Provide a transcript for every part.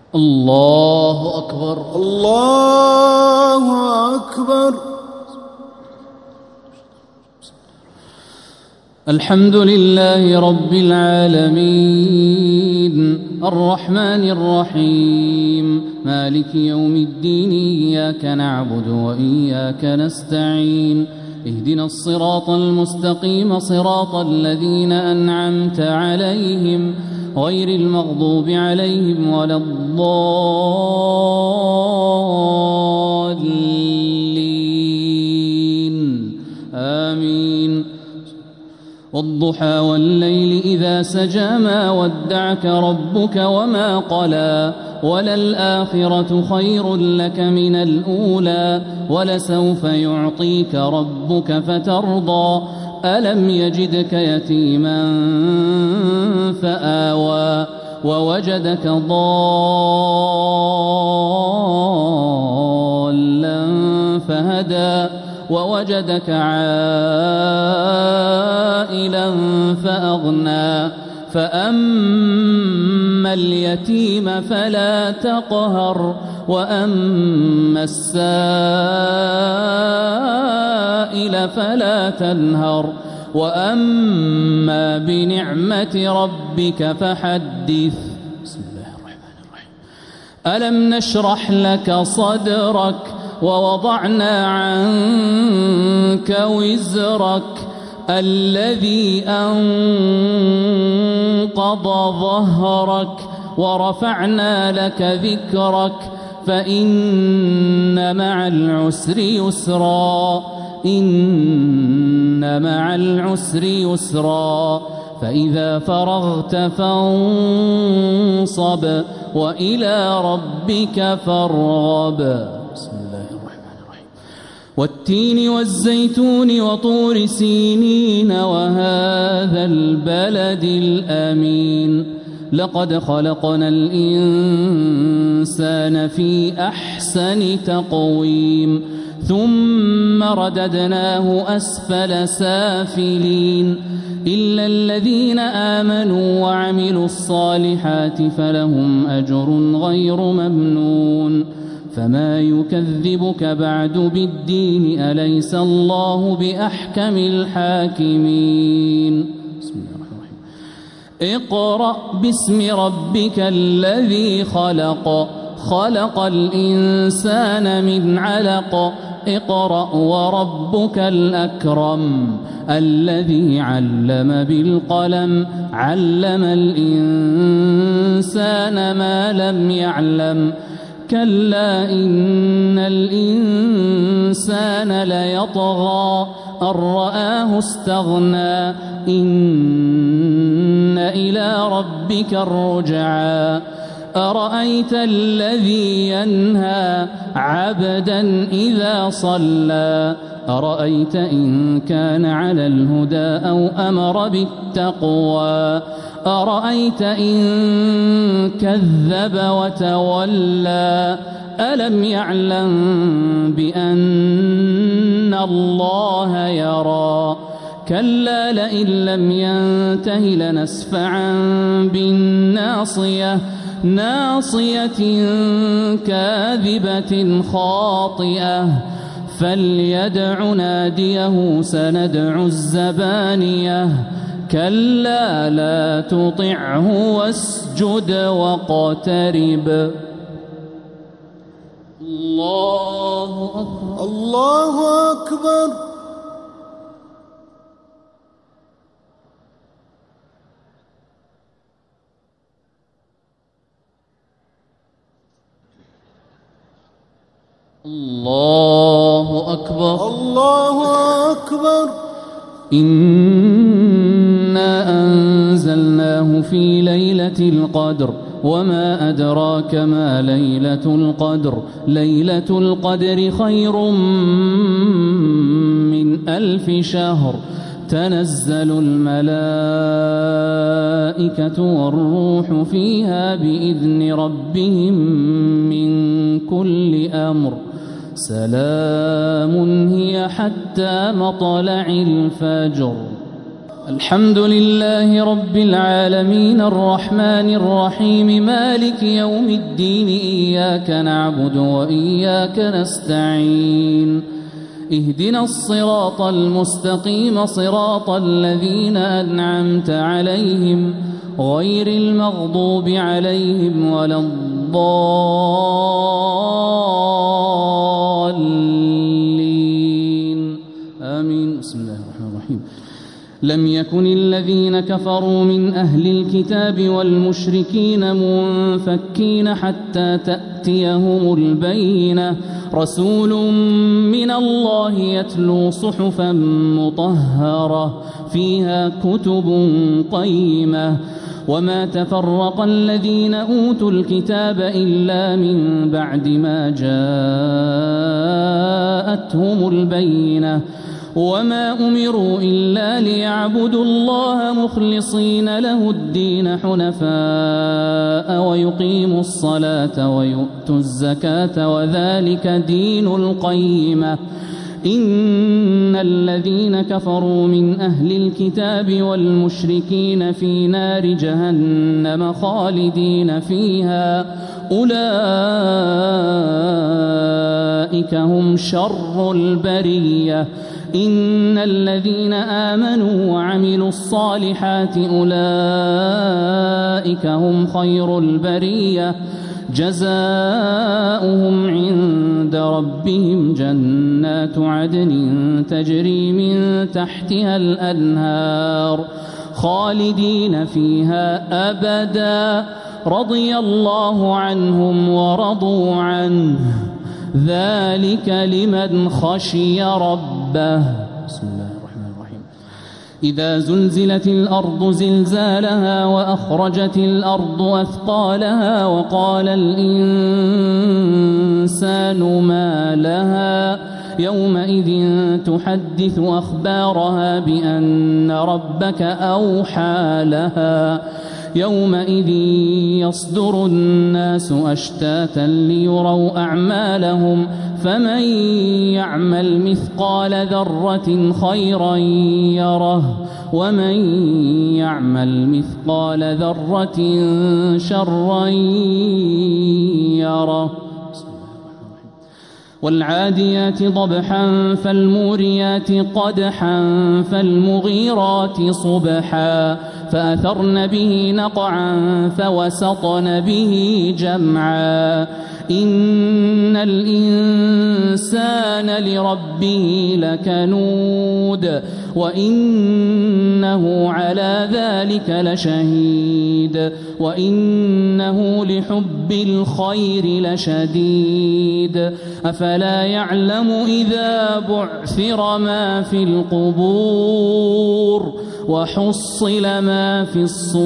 الله أكبر الله أكبر. الحمد لله رب العالمين الرحمن الرحيم مالك يوم الدين إياك نعبد وإياك نستعين اهدنا الصراط المستقيم صراط الذين أنعمت عليهم غير المغضوب عليهم ولا الضالين آمين. والضحى والليل إذا سجى ما ودعك ربك وما قلى وللآخرة خير لك من الأولى ولسوف يعطيك ربك فترضى ألم يجدك يتيما فآوى ووجدك ضالا فهدى ووجدك عائلا فأغنى فأما اليتيم فلا تقهر وأما السائل فلا تنهر وأما بنعمة ربك فحدث. بسم الله الرحمن الرحيم. ألم نشرح لك صدرك ووضعنا عنك وزرك الذي أنقض ظهرك ورفعنا لك ذكرك فإن مع العسر يسرا إن مع العسر يسرا فإذا فرغت فانصب وإلى ربك فارغب. والتين والزيتون وطور سينين وهذا البلد الأمين لقد خلقنا الإنسان في أحسن تقويم ثم رددناه أسفل سافلين إلا الذين آمنوا وعملوا الصالحات فلهم أجر غير ممنون فما يكذبك بعد بالدين أليس الله بأحكم الحاكمين. بسم الله الرحمن الرحيم. اقرأ باسم ربك الذي خلق خلق الإنسان من علق اقرأ وربك الأكرم الذي علم بالقلم علم الإنسان ما لم يعلم كلا إن الإنسان ليطغى أن رآه استغنى إن إلى ربك الرجعى أرأيت الذي ينهى عبدا إذا صلى أرأيت إن كان على الهدى أو أمر بالتقوى أرأيت إن كذب وتولى ألم يعلم بأن الله يرى كلا لئن لم ينته لنسفعا بالناصية ناصية كاذبة خاطئة فليدع ناديه سندع الزبانية كلا لا تطعه واسجد واقترب. الله أكبر الله أكبر. الله أكبر الله أكبر. إنا أنزلناه في ليلة القدر وما أدراك ما ليلة القدر ليلة القدر خير من 1000 شهر تنزل الملائكة والروح فيها بإذن ربهم من كل أمر سلام هي حتى مطلع الفجر. الحمد لله رب العالمين الرحمن الرحيم مالك يوم الدين إياك نعبد وإياك نستعين اهدنا الصراط المستقيم صراط الذين أنعمت عليهم غير المغضوب عليهم ولا الضالين آمين. بسم الله الرحمن الرحيم. لم يكن الذين كفروا من أهل الكتاب والمشركين منفكين حتى تأتيهم البينة رسول من الله يتلو صحفا مطهرة فيها كتب قيمة وما تفرق الذين أوتوا الكتاب إلا من بعد ما جاءتهم البينة وما أمروا إلا ليعبدوا الله مخلصين له الدين حنفاء ويقيموا الصلاة ويؤتوا الزكاة وذلك دين القيمة إن الذين كفروا من أهل الكتاب والمشركين في نار جهنم خالدين فيها أولئك هم شر البرية إن الذين آمنوا وعملوا الصالحات أولئك هم خير البرية جزاؤهم عند ربهم جنات عدن تجري من تحتها الأنهار خالدين فيها أبدا رضي الله عنهم ورضوا عنه ذلك لمن خشي ربه. بسم الله الرحمن الرحيم. إذا زلزلت الأرض زلزالها وأخرجت الأرض أثقالها وقال الإنسان ما لها يومئذ تحدث أخبارها بأن ربك أوحى لها يومئذ يصدر الناس أشتاتا ليروا أعمالهم فمن يعمل مثقال ذرة خيرا يره ومن يعمل مثقال ذرة شرا يره. والعاديات ضبحا فالموريات قدحا فالمغيرات صبحا فأثرن به نقعا فوسطن به جمعا إن الإنسان لربه لكنود وإنه على ذلك لشهيد وإنه لحب الخير لشديد أفلا يعلم إذا بعثر ما في القبور وحصل ما في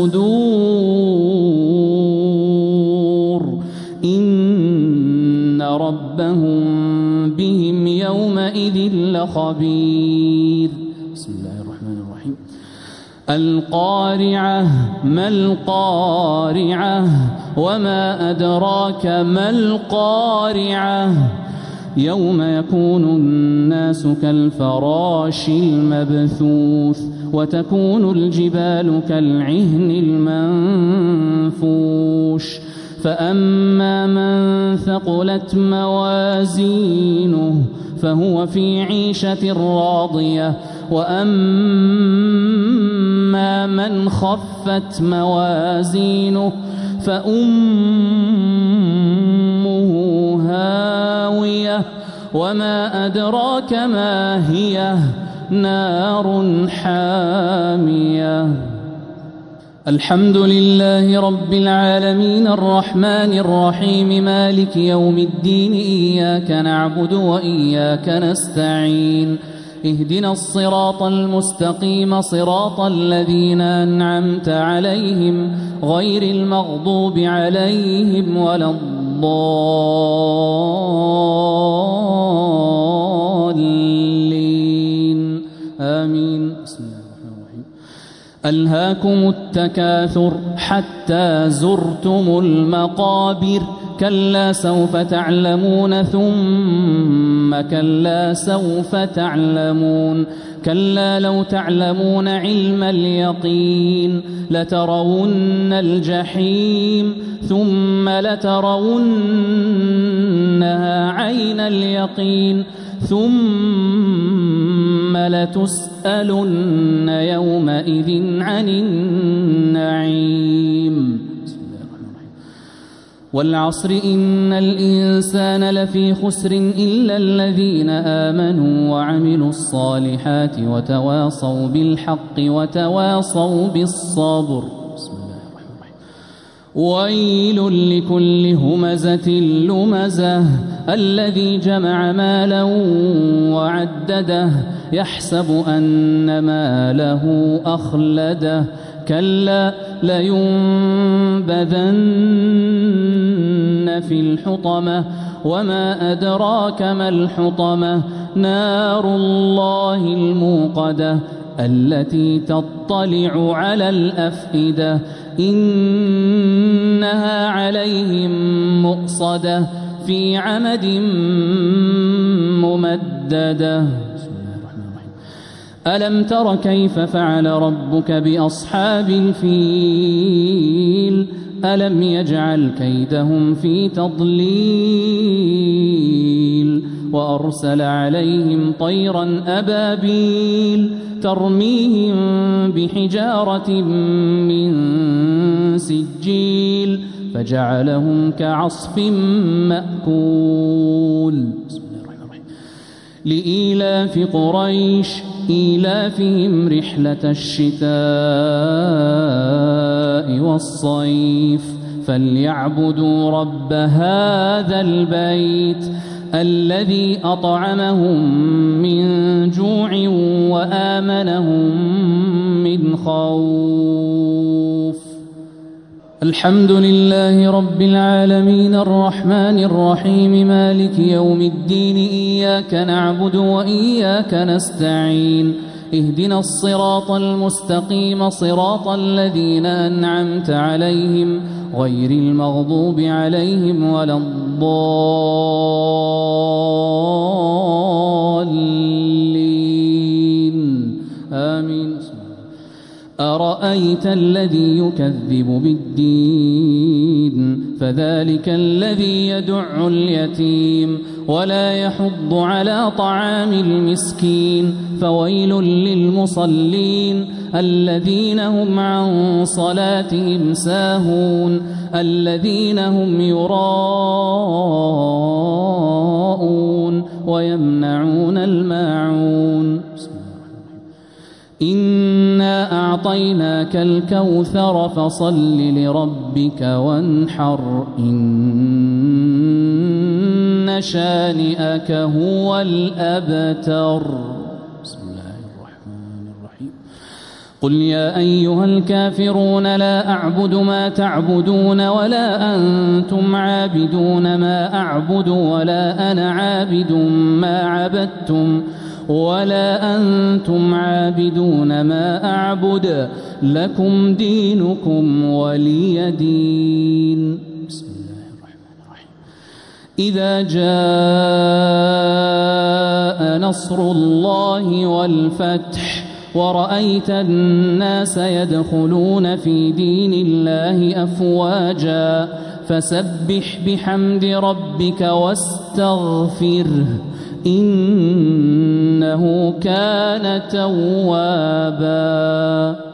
الصدور إن ربهم بهم يومئذ لخبير. بسم الله الرحمن الرحيم. القارعة ما القارعة وما أدراك ما القارعة يوم يكون الناس كالفراش المبثوث وتكون الجبال كالعهن المنفوش فأما من ثقلت موازينه فهو في عيشة راضية وأما من خفت موازينه فأمه هاوية وما أدراك ما هي نار حامية. الحمد لله رب العالمين الرحمن الرحيم مالك يوم الدين إياك نعبد وإياك نستعين اهدنا الصراط المستقيم صراط الذين أنعمت عليهم غير المغضوب عليهم ولا الضالين آمين. بسم الله الرحمن الرحيم. ألهاكم التكاثر حتى زرتم المقابر كلا سوف تعلمون ثم ثم كلا سوف تعلمون كلا لو تعلمون علم اليقين لترون الجحيم ثم لترونها عين اليقين ثم لتسألن يومئذ عن النعيم. والعصر إن الإنسان لفي خسر إلا الذين آمنوا وعملوا الصالحات وتواصوا بالحق وتواصوا بالصبر. ويل لكل همزة لمزة الذي جمع مالا وعدده يحسب أن ماله أخلده كلا لينبذن في الحطمة وما أدراك ما الحطمة نار الله الموقدة التي تطلع على الأفئدة إنها عليهم مؤصدة في عمد ممددة. ألم تر كيف فعل ربك بأصحاب الفيل ألم يجعل كيدهم في تضليل وأرسل عليهم طيرا أبابيل ترميهم بحجارة من سجيل فجعلهم كعصف مأكول. لإيلاف قريش إيلافهم رحلة الشتاء والصيف فليعبدوا رب هذا البيت الذي أطعمهم من جوع وآمنهم من خوف. الحمد لله رب العالمين الرحمن الرحيم مالك يوم الدين إياك نعبد وإياك نستعين اهدنا الصراط المستقيم صراط الذين أنعمت عليهم غير المغضوب عليهم ولا الضالين آمين. أرأيت الذي يكذب بالدين فذلك الذي يدع اليتيم ولا يحض على طعام المسكين فويل للمصلين الذين هم عن صلاتهم ساهون الذين هم يراءون ويمنعون الماعون. إنا أعطيناك الكوثر فصل لربك وانحر إن شانئك هو الأبتر. بسم الله الرحمن الرحيم. قل يا أيها الكافرون لا أعبد ما تعبدون ولا أنتم عابدون ما أعبد ولا أنا عابد ما عبدتم ولا أنتم عابدون ما أعبد لكم دينكم ولي دين. بسم الله الرحمن الرحيم. إذا جاء نصر الله والفتح ورأيت الناس يدخلون في دين الله أفواجا فسبح بحمد ربك واستغفره إنه كان توابا.